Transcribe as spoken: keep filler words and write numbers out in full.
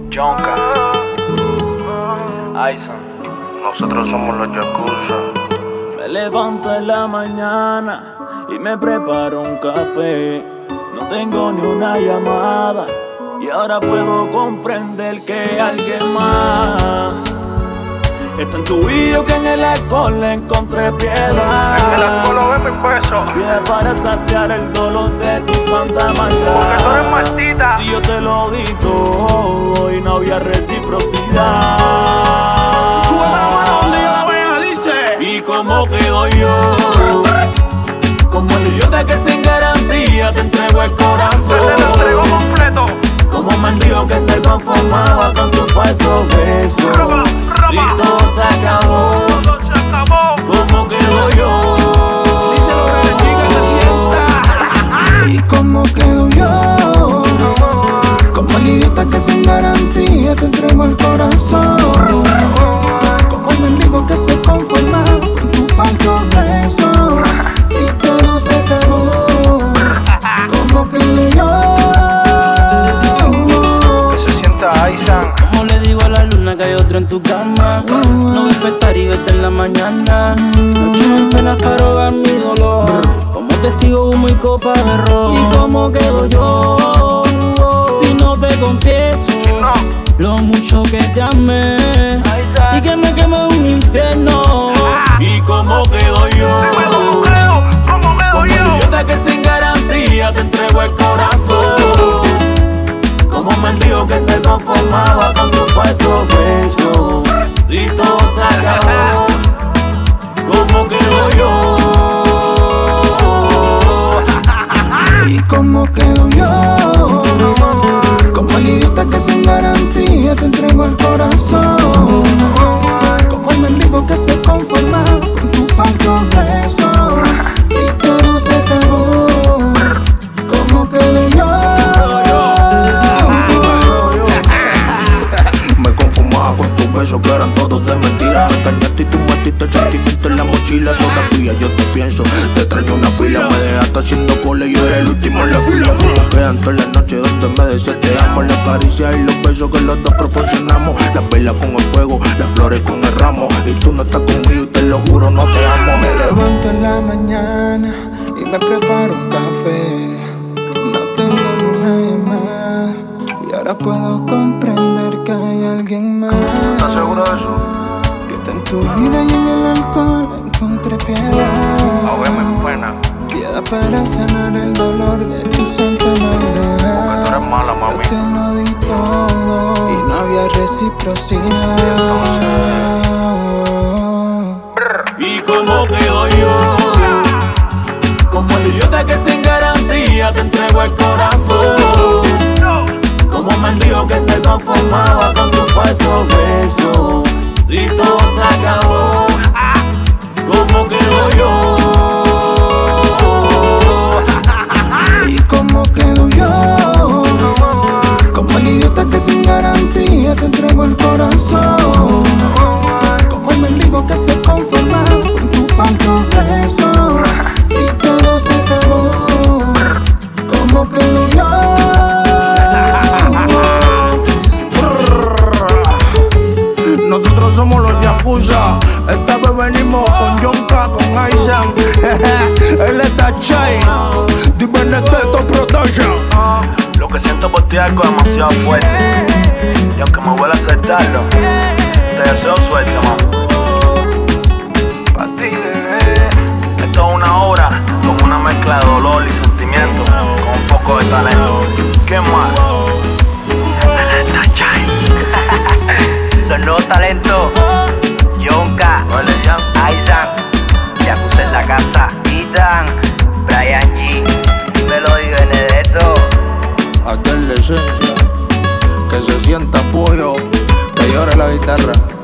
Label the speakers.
Speaker 1: Yonka, Aisan.
Speaker 2: Nosotros somos los Yakuza.
Speaker 3: Me levanto en la mañana y me preparo un café. No tengo ni una llamada y ahora puedo comprender que alguien más está en tu vida, que en el alcohol le encontré piedad.
Speaker 2: En el alcohol lo ven mis pesos.
Speaker 3: Piedad para saciar el dolor de tus fantasmas.
Speaker 2: Porque tú eres maldita.
Speaker 3: Si yo te lo di todo y no había reciprocidad.
Speaker 4: Súbeme la mano donde yo la vea, dice.
Speaker 3: ¿Y cómo quedo yo? Como el idiota que sin garantía te entrego el corazón.
Speaker 2: Te lo entrego completo.
Speaker 3: Como un mendigo que se conformaba con tu falso beso.
Speaker 2: Roba, roba.
Speaker 3: Y todo se acabó.
Speaker 2: Todo se acabó.
Speaker 3: ¿Cómo quedo yo?
Speaker 4: Díselo, bebé, chica, se sienta.
Speaker 3: ¿Y cómo quedo yo? Como el idiota que sin garantía te entrego el corazón. Como el mendigo que se conformaba con tu falso beso. Si todo se acabó, ¿cómo quedo yo?
Speaker 2: Que se sienta Aisan.
Speaker 5: ¿Cómo le digo a la luna que hay otro en tu cama? No despertar y verte en la mañana. Noche en penas para ahogar mi dolor. Como testigo humo y copa de ron. ¿Y cómo quedo yo? Si no te confieso
Speaker 2: No.
Speaker 5: lo mucho que te amé y que me quemó en un infierno.
Speaker 3: ¿Y cómo quedo yo?
Speaker 2: ¿Cómo quedo? ¿Cómo quedo
Speaker 3: Como el
Speaker 2: yo?
Speaker 3: idiota que sin garantía te entrego el corazón. Como un mendigo que se conformaba con tu falso beso. Si todo se acabó, ¿cómo quedo yo? ¿Y cómo quedo yo? Como el idiota que sin garantía te entrego el corazón. Como el mendigo que se conformaba con tu falso beso. Si todo se acabó, ¿cómo quedo yo?
Speaker 4: Me conformaba con tus besos que eran todos de mentira. Engañaste y tú metiste el sentimiento en la mochila. Todavía yo te pienso, te extraño una pila. Me dejaste haciendo cola y yo era el último en la fila. Como quedan todas las noches donde me decías te amo. Las caricias y los besos que los dos proporcionamos. Las velas con el fuego, las flores con el ramo. Y tú no estás conmigo y te lo juro, no te amo.
Speaker 3: Me levanto en la mañana y me preparo un café. No tengo ni una llamada y ahora puedo comprender que hay alguien más.
Speaker 2: ¿Estás seguro de eso?
Speaker 3: Que está en tu vida y en el alcohol encontré piedad.
Speaker 2: Ahogué mis penas.
Speaker 3: Piedad para sanar el dolor de tu santa maldad.
Speaker 2: Porque tú eres mala, mami.
Speaker 3: Yo te lo di todo y no había reciprocidad. ¿Y cómo quedo yo? Como el idiota que sin garantía te entrego el corazón. Como un mendigo que se conformaba con tu falso beso. Si todo se acabó, ¿cómo quedo yo? ¿Y cómo quedo yo? Como el idiota que sin garantía te entrego el corazón. Como el mendigo que se conformaba con tu falso beso. Si todo se acabó, ¿cómo quedo yo?
Speaker 4: Nosotros somos los Yakuza. Esta vez venimos con Yonka, con Aisan. Él está Chay. Di Benedetto Production.
Speaker 1: Lo que siento por ti es algo demasiado fuerte. Y aunque me huele a aceptarlo, te deseo suerte, mamá. Pa' ti, bebé. Esto es una obra con una mezcla de dolor y sentimiento, con un poco de talento. ¿Qué más?
Speaker 6: Los nuevos talentos, Yonka,
Speaker 1: Vale, ya.
Speaker 6: Aisan, Yakuza en la casa, Ethan, Brian G, Melody Benedetto.
Speaker 4: Aquel de esencia, que se sienta pollo, que llore la guitarra.